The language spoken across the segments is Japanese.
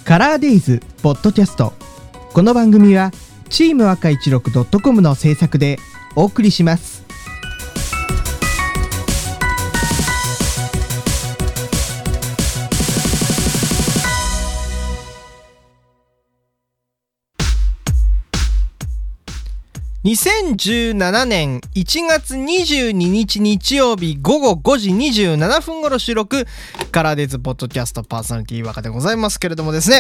カラーデイズポッドキャスト。この番組はチーム赤16 .com の制作でお送りします。2017年1月22日日曜日午後5時27分頃収録、カラーデイズポッドキャストパーソナリティ若でございますけれどもですね、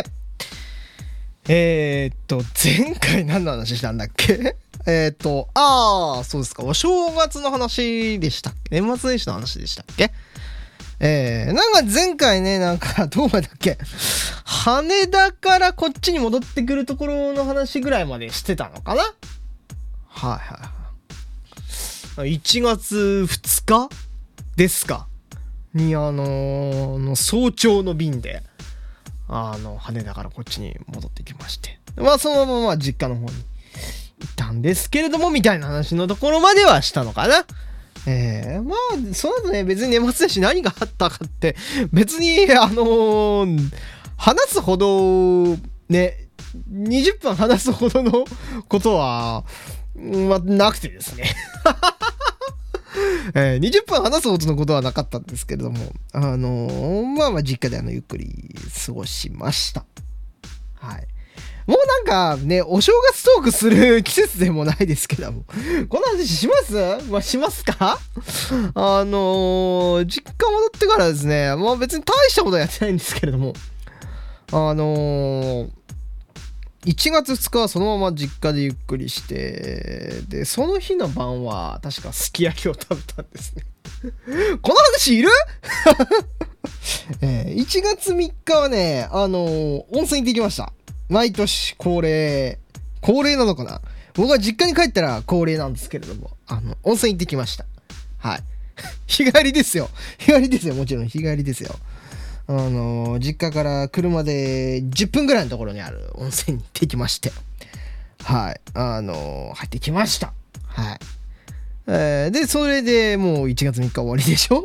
前回何の話したんだっけそうですか、お正月の話でしたっけ、年末年始の話でしたっけ。なんか前回ね、なんかどうまでだっけ、羽田からこっちに戻ってくるところの話ぐらいまでしてたのかな。はいはい。1月2日ですかに早朝の便で羽田からこっちに戻ってきまして、そのまま実家の方に行ったんですけれどもみたいな話のところまではしたのかな。その後ね、別に年末年始何があったかって別に話すほどね、20分話すほどのことはなくてですね20分話すほどのことはなかったんですけれども、実家でゆっくり過ごしました。はい。もうなんかね、お正月トークする季節でもないですけども、この話します？しますか？実家戻ってからですね、別に大したことはやってないんですけれども、1月2日はそのまま実家でゆっくりして、でその日の晩は確かすき焼きを食べたんですねこの話いる1月3日はね、温泉行ってきました。毎年恒例なのかな、僕は実家に帰ったら恒例なんですけれども、温泉行ってきました。はい日帰りですよ、もちろん日帰りですよ。実家から車で10分ぐらいのところにある温泉に行ってきまして、はい、入ってきました。はい。で、それでもう1月3日終わりでしょ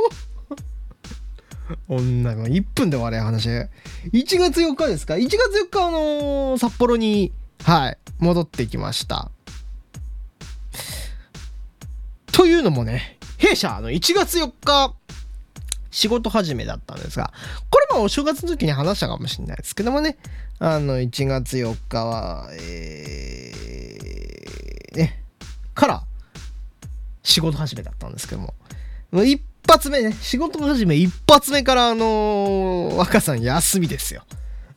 女の1分で終われ話。1月4日ですか？ 1 月4日札幌に、はい、戻ってきました。というのもね、弊社1月4日仕事始めだったんですが、これもお正月の時に話したかもしれないですけどもね、1月4日はから仕事始めだったんですけども、一発目ね、仕事始め一発目から若さん休みですよ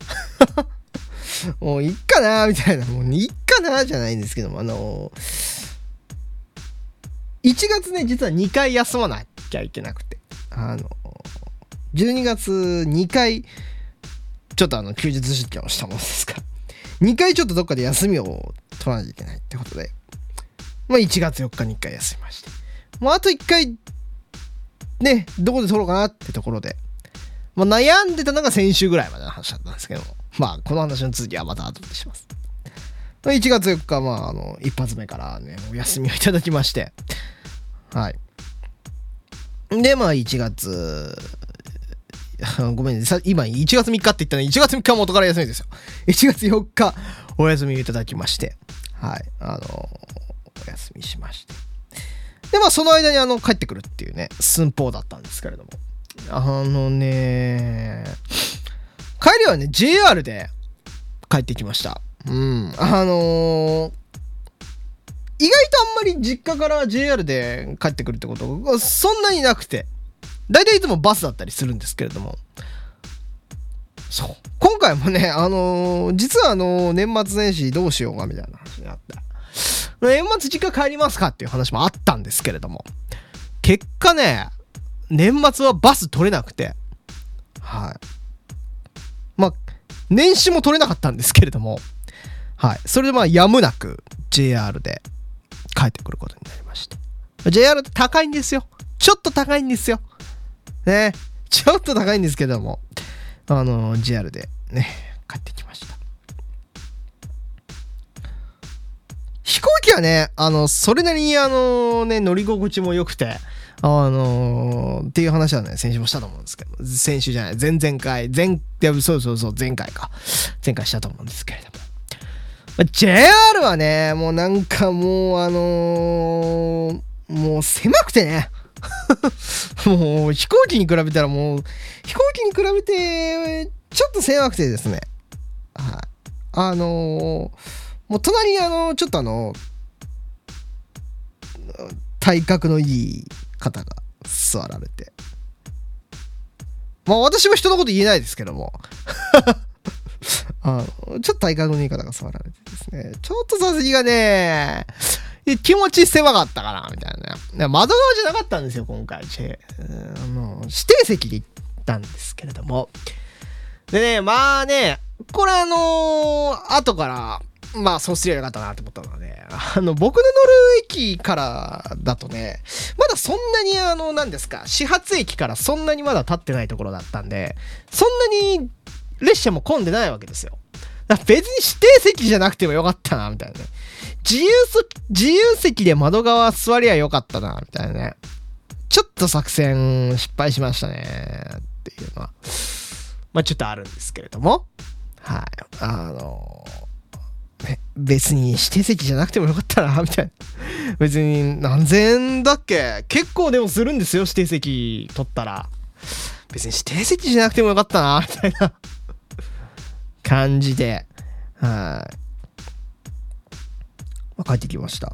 もういっかなみたいな、もういっかなじゃないんですけども、1月ね、実は2回休まなきゃいけなくて、12月2回ちょっと休日出勤をしたものですから、2回ちょっとどっかで休みを取らないといけないってことで、1月4日に1回休みまして、あと1回ね、どこで取ろうかなってところで、悩んでたのが先週ぐらいまでの話だったんですけども、この話の続きはまた後でします。1月4日一発目からね、お休みをいただきまして、はい。で1月ごめんね、今1月3日って言ったのに、1月3日は元から休みですよ。1月4日お休みいただきまして、はい、お休みしまして、でその間に帰ってくるっていうね、寸法だったんですけれども、帰りはね JR で帰ってきました。意外とあんまり実家から JR で帰ってくるってことがそんなになくて、だいたいいつもバスだったりするんですけれども、そう今回もね、実は年末年始どうしようかみたいな話になって、年末実家帰りますかっていう話もあったんですけれども、結果ね、年末はバス取れなくて、はい、年始も取れなかったんですけれども、はい、それでやむなく JR で帰ってくることになりました。 JR って高いんですよ、ちょっと高いんですよね、ちょっと高いんですけども、JR でね帰ってきました。飛行機はね、それなりに乗り心地も良くて、 っていう話はね、先週もしたと思うんですけど、先週じゃない、前々回、前回か。前回したと思うんですけれども。JR はね、もうなんかもう狭くてね。もう飛行機に比べたらちょっと狭くてですね。はい。もう隣にちょっと体格のいい方が座られて。まあ私も人のこと言えないですけども。ちょっと体格のいい方が座られてですね。ちょっと座席がね、気持ち狭かったかなみたいなね。窓側じゃなかったんですよ、今回。指定席で行ったんですけれども。でね、まあね、これ後から、まあそうすりゃよかったなと思ったのはね、僕の乗る駅からだとね、まだそんなに何ですか、始発駅からそんなにまだ立ってないところだったんで、そんなに列車も混んでないわけですよ。だから別に指定席じゃなくてもよかったなみたいなね。自由席で窓側座りゃよかったなみたいなね。ちょっと作戦失敗しましたねっていうのはまあちょっとあるんですけれども、はい別に指定席じゃなくてもよかったなみたいな。別に何千円だっけ、結構でもするんですよ、指定席取ったら。別に指定席じゃなくてもよかったなみたいな感じで、まあ、帰ってきました。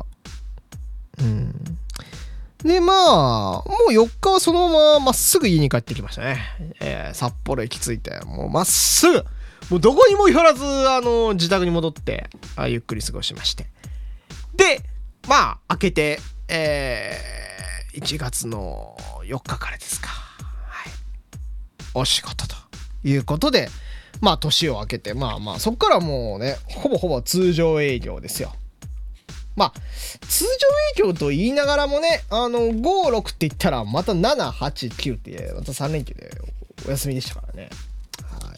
で、まあ、もう4日はそのまままっすぐ家に帰ってきましたね。札幌駅着いて、もうまっすぐ、もうどこにも寄らず、自宅に戻って、ゆっくり過ごしまして。で、まあ、明けて、1月の4日からですか。はい。お仕事ということで、まあ、年を明けて、まあ、そっからもうね、ほぼ通常営業ですよ。まあ、通常営業と言いながらもね、5、6って言ったら、また7、8、9って、また3連休でお休みでしたからね。はい。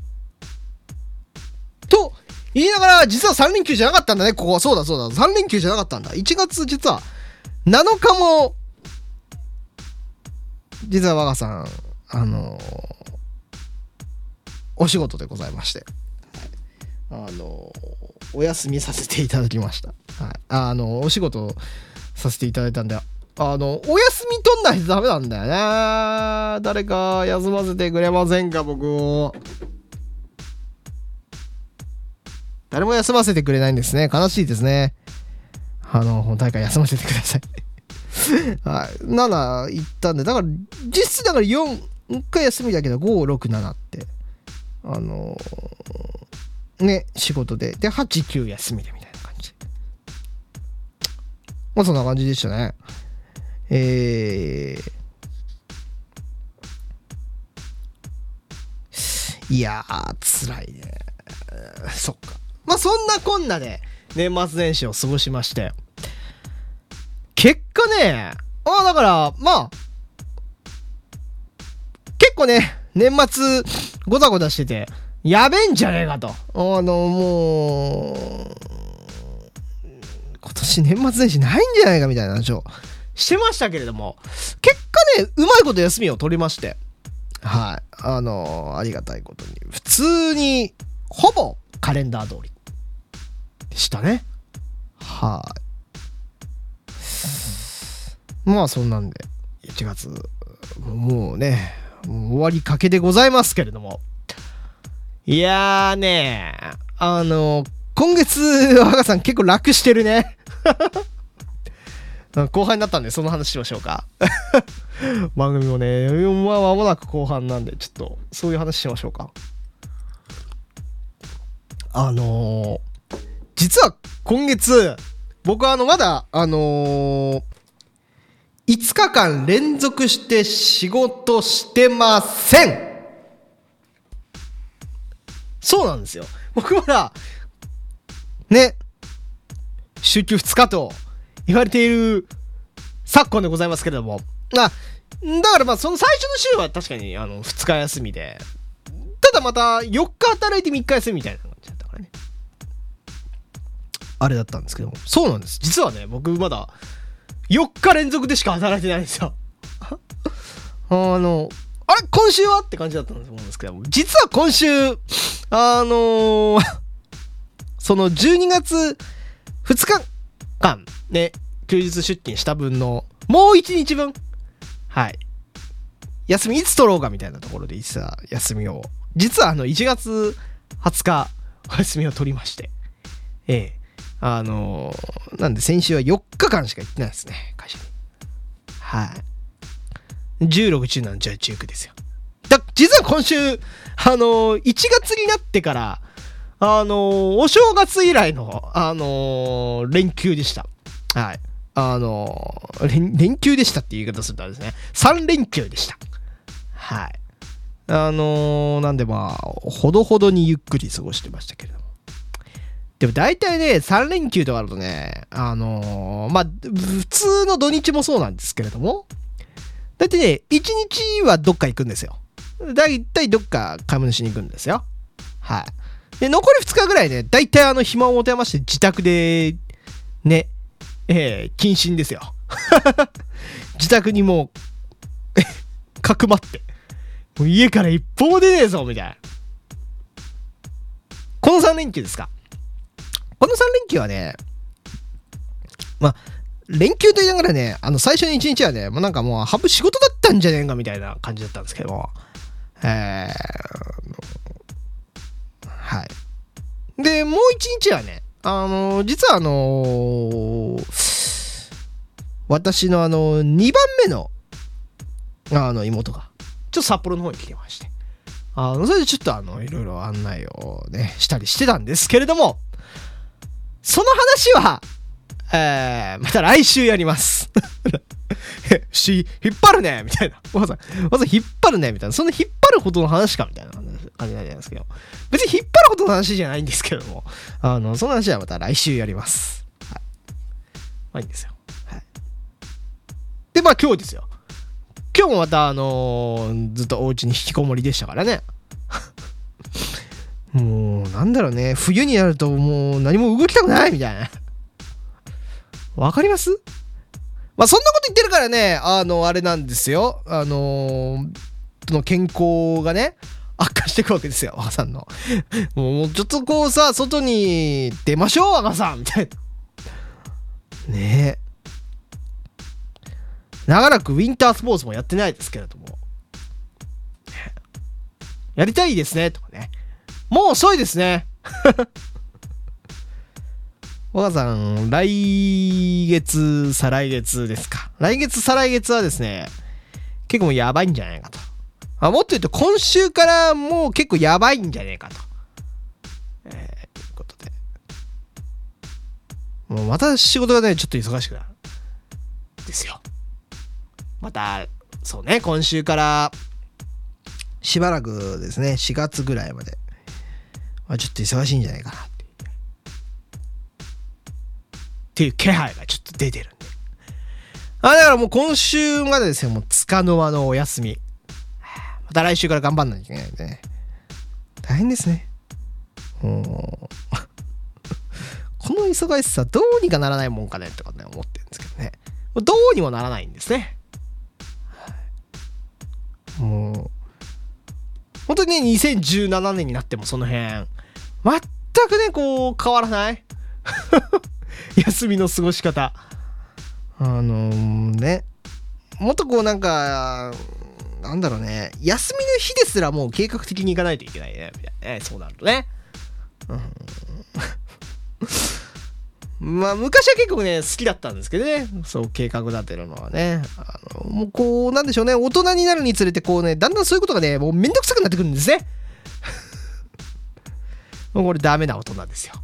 と言いながら、実は3連休じゃなかったんだね、ここは。そうだ、3連休じゃなかったんだ。1月実は7日も、実は我がさん、お仕事でございまして。お休みさせていただきました。はい。お仕事させていただいたんで、お休み取んないとダメなんだよね。誰か休ませてくれませんか、僕を。誰も休ませてくれないんですね。悲しいですね。誰か休ませてください。はい。7行ったんで、だから、実質だから4回休みだけど、5、6、7って。ね、仕事で。で、8、9休みでみたいな感じ。まあ、そんな感じでしたね。いやー、辛いね。そっか。まあ、そんなこんなで、年末年始を過ごしまして。結果ね、だから、まあ、結構ね、年末、ごたごたしてて、やべえんじゃねえかと。もう、今年年末年始ないんじゃないかみたいな話をしてましたけれども、結果ね、うまいこと休みを取りまして、はい。ありがたいことに、普通に、ほぼカレンダー通りでしたね。はい。まあ、そんなんで、1月、もうね、終わりかけでございますけれども、いやーね、今月、若さん結構楽してるね。後半になったんで、その話しましょうか。番組もね、まあ、間もなく後半なんで、ちょっと、そういう話しましょうか。実は今月、僕はまだ、5日間連続して仕事してません。そうなんですよ。僕はね、週休2日と言われている昨今でございますけれども、だからまあその最初の週は確かに2日休みで、ただまた4日働いて3日休みみたいな感じだったからね。あれだったんですけども、そうなんです。実はね、僕まだ4日連続でしか働いてないんですよ。 あれ今週はって感じだったと思うんですけども、実は今週、その12月2日間ね、休日出勤した分のもう1日分、はい。休みいつ取ろうかみたいなところで実は休みを、実は1月20日お休みを取りまして、なんで先週は4日間しか行ってないですね、会社に。はい。16、17、19ですよ。実は今週、1月になってから、お正月以来の、連休でした。はい。連休でしたって言い方するとあれですね。3連休でした。はい。なんでまあ、ほどほどにゆっくり過ごしてましたけれども。でも大体ね、3連休とかあるとね、まあ、普通の土日もそうなんですけれども、大体ね、1日はどっか行くんですよ。大体どっか買い物しに行くんですよ。はい。で、残り2日ぐらいね、大体暇を持て余して自宅で、ね、謹慎ですよ。自宅にもう、かくまって、もう家から一歩も出ねえぞ、みたいな。この3連休ですか。この3連休はね、まあ、連休と言いながらね、最初の1日はね、もうなんかもう、半分仕事だったんじゃねえかみたいな感じだったんですけども、はい。で、もう1日はね、実は私の2番目の、妹が、ちょっと札幌の方に来てまして、それでちょっといろいろ案内をね、したりしてたんですけれども、その話は、また来週やります。引っ張るねみたいな。わざ引っ張るねみたいな。そんな引っ張ることの話かみたいな感じなんじゃないですけど。別に引っ張ることの話じゃないんですけども。その話はまた来週やります。はい。まあいいんですよ。はい。で、まあ今日ですよ。今日もまたずっとお家に引きこもりでしたからね。もう、なんだろうね。冬になるともう何も動きたくないみたいな。わかります？まあそんなこと言ってるからね、あれなんですよ。その健康がね、悪化していくわけですよ、若さんの。もうちょっとこうさ、外に出ましょう、若さんみたいな。ねえ。長らくウィンタースポーツもやってないですけれども。やりたいですね、とかね。もう遅いですね。若さん、来月、再来月ですか。来月、再来月はですね、結構もうやばいんじゃないかと。もっと言うと今週からもう結構やばいんじゃねえかと。ということで。もうまた仕事がね、ちょっと忙しくなる。ですよ。また、そうね、今週からしばらくですね、4月ぐらいまで、まあ、ちょっと忙しいんじゃないかな。っていう気配がちょっと出てるんで。だからもう今週までですよ、もう束の間のお休み。また来週から頑張んなきゃいけないんでね。大変ですね。この忙しさどうにかならないもんかねってことね思ってるんですけどね。どうにもならないんですね。もう、本当にね、2017年になってもその辺、全くね、こう、変わらない。休みの過ごし方。ね。もっとこうなんか、なんだろうね。休みの日ですらもう計画的に行かないといけないね。みたいなね。そうなるとね。まあ昔は結構ね、好きだったんですけどね。そう計画立てるのはね。もうこう、なんでしょうね。大人になるにつれてこうね、だんだんそういうことがね、もうめんどくさくなってくるんですね。もうこれダメな大人ですよ。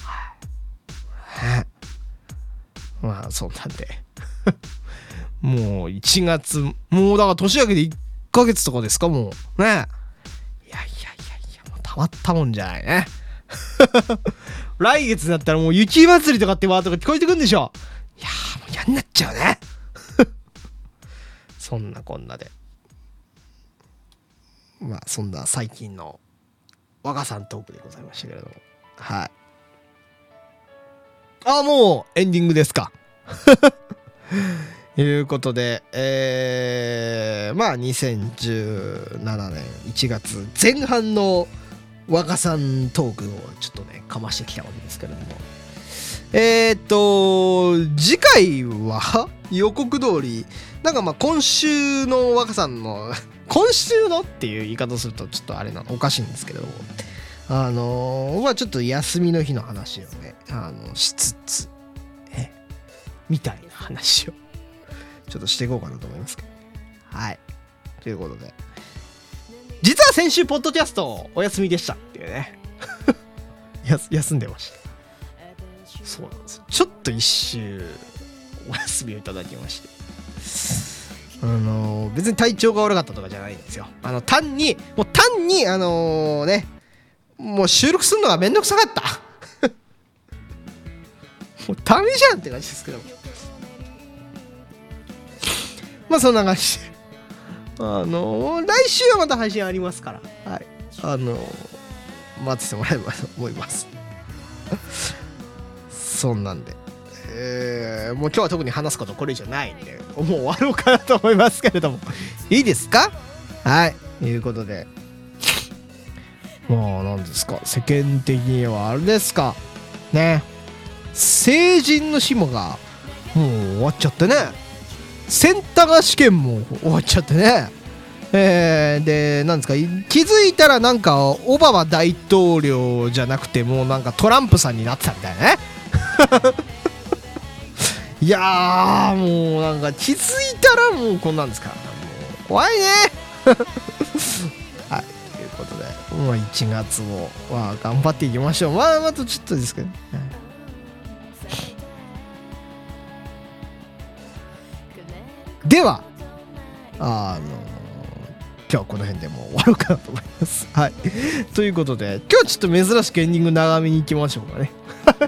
まあそんなんでもう1月もうだから年明けで1ヶ月とかですかもうね。いやもうたまったもんじゃないね。来月になったらもう雪祭りとかってワードが聞こえてくるんでしょ。いやもう嫌になっちゃうね。そんなこんなでまあそんな最近の若さんトークでございましたけれども、はい。もうエンディングですか。 いうことで、まあ2017年1月前半の若さんトークをちょっとねかましてきたわけですけれども、次回は予告通りなんかまあ今週の若さんの今週のっていう言い方をするとちょっとあれなおかしいんですけれども、まあちょっと休みの日の話をねしつつみたいな話をちょっとしていこうかなと思いますけど、はいということで、実は先週ポッドキャストお休みでしたっていうね休んでました。そうなんですよ、ちょっと一週お休みをいただきまして、別に体調が悪かったとかじゃないんですよ。単にねもう収録するのがめんどくさかったもうダメじゃんって感じですけど、まあそんな感じで来週はまた配信ありますから、はい待っててもらえればと思いますそんなんで、もう今日は特に話すことこれ以上ないんでもう終わろうかなと思いますけれどもいいですか。はいということで、もう何ですか、世間的にはあれですかね、成人の日もがもう終わっちゃってね、センター試験も終わっちゃってね、でなんですか、気づいたらなんかオバマ大統領じゃなくてもうなんかトランプさんになってたみたいなねいやーもうなんか気づいたらもうこんなんですから、もう怖いねはいということで、まあ1月もまあ頑張っていきましょう。まあとちょっとですけど、では今日はこの辺でもう終わろうかなと思いますはいということで、今日はちょっと珍しくエンディング長めにいきましょうかね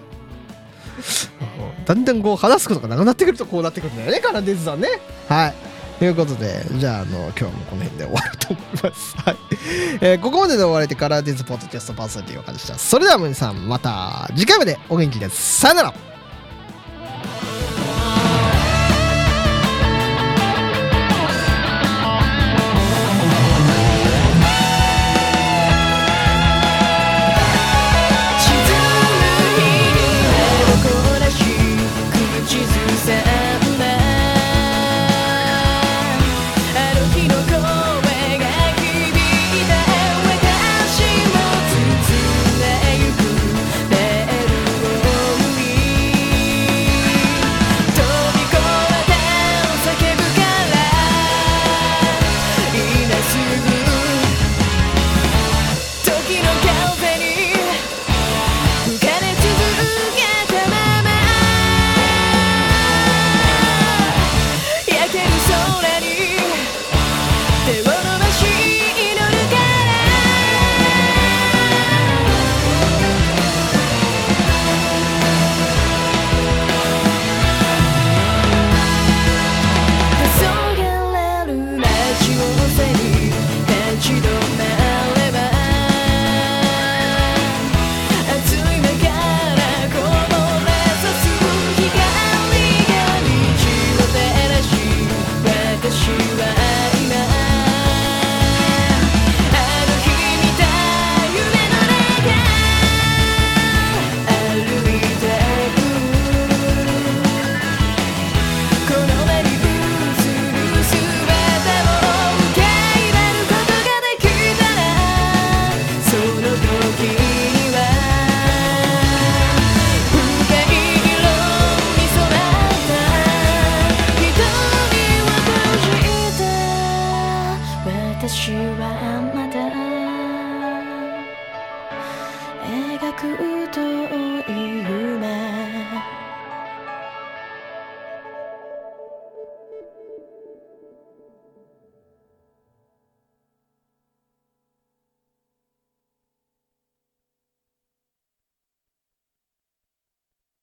だんだんこう話すことがなくなってくるとこうなってくるんだよね、カナディズさんね。はいということで、じゃあ今日はもうこの辺で終わると思いますはい、ここまでで終われてカナディズポッドキャストパーソナリティを感じた。それでは皆さんまた次回までお元気です。さよなら。